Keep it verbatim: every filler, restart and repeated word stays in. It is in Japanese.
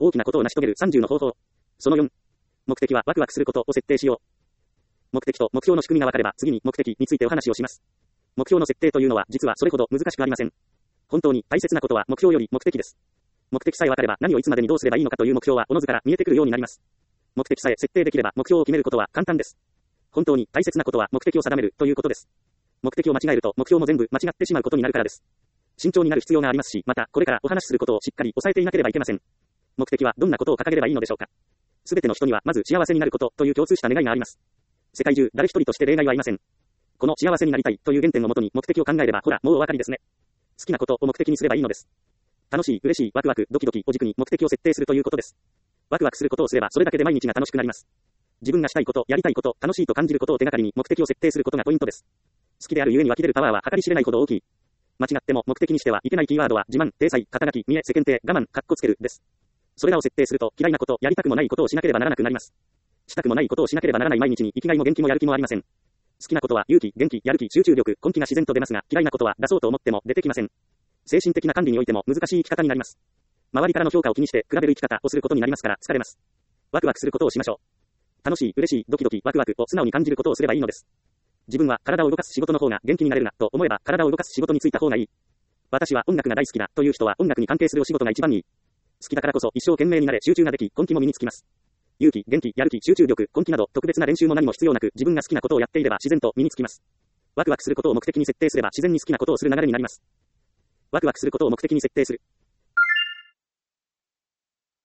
大きなことを成し遂げるさんじゅうの方法。そのよん。目的はワクワクすることを設定しよう。目的と目標の仕組みが分かれば次に目的についてお話をします。目標の設定というのは実はそれほど難しくありません。本当に大切なことは目標より目的です。目的さえ分かれば何をいつまでにどうすればいいのかという目標はおのずから見えてくるようになります。目的さえ設定できれば目標を決めることは簡単です。本当に大切なことは目的を定めるということです。目的を間違えると目標も全部間違ってしまうことになるからです。慎重になる必要がありますし、またこれからお話しすることをしっかり抑えていなければいけません。目的はどんなことを掲げればいいのでしょうか。すべての人にはまず幸せになることという共通した願いがあります。世界中誰一人として例外はいません。この幸せになりたいという原点をもとに目的を考えればほらもうお分かりですね。好きなことを目的にすればいいのです。楽しい、嬉しい、ワクワク、ドキドキを軸に目的を設定するということです。ワクワクすることをすればそれだけで毎日が楽しくなります。自分がしたいこと、やりたいこと、楽しいと感じることを手がかりに目的を設定することがポイントです。好きであるゆえに湧き出るパワーは計り知れないほど大きい。間違っても目的にしてはいけないキーワードは自慢、体裁、肩書き、見栄、世間体、我慢、かっこつけるです。それらを設定すると嫌いなこと、やりたくもないことをしなければならなくなります。したくもないことをしなければならない毎日に生きがいも元気もやる気もありません。好きなことは勇気、元気、やる気、集中力、根気が自然と出ますが、嫌いなことは出そうと思っても出てきません。精神的な管理においても難しい生き方になります。周りからの評価を気にして比べる生き方をすることになりますから疲れます。ワクワクすることをしましょう。楽しい、嬉しい、ドキドキ、ワクワクを素直に感じることをすればいいのです。自分は体を動かす仕事の方が元気になれるなと思えば体を動かす仕事に就いた方がいい。私は音楽が大好きだという人は音楽に関係するお仕事が一番いい。好きだからこそ一生懸命になれ集中ができ根気も身につきます。勇気、元気、やる気、集中力、根気など特別な練習も何も必要なく自分が好きなことをやっていれば自然と身につきます。ワクワクすることを目的に設定すれば自然に好きなことをする流れになります。ワクワクすることを目的に設定する。